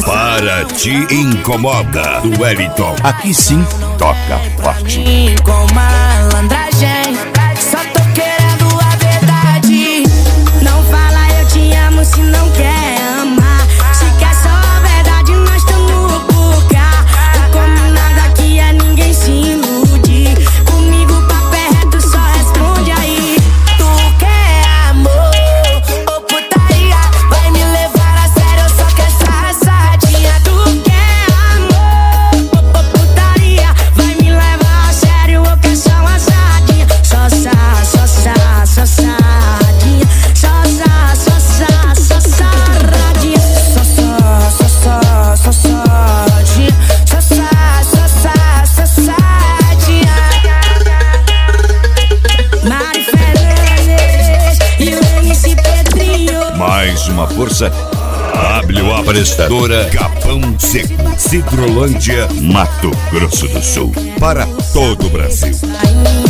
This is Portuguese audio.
Para Te Incomoda, do Wellington. Aqui sim, toca forte. Com malandragem, só tô querendo a verdade. Não fala eu te amo se não quer amar. Se quer só a verdade, nós tamo por cá. O combinado aqui é ninguém se iludir. Comigo papo é reto, só responde aí. Tu quer amor ou putaria? Vai me levar a sério, eu só quero safadinha. Tu quer amor ou putaria? Vai me levar a sério, eu quero só uma sardinha. Só sardinha. Só sardinha. Mari Fernandes e o MC Pedrinho. Mais uma força. W Prestadora, Capão Seco, Cidrolândia, Mato Grosso do Sul. Para todo o Brasil.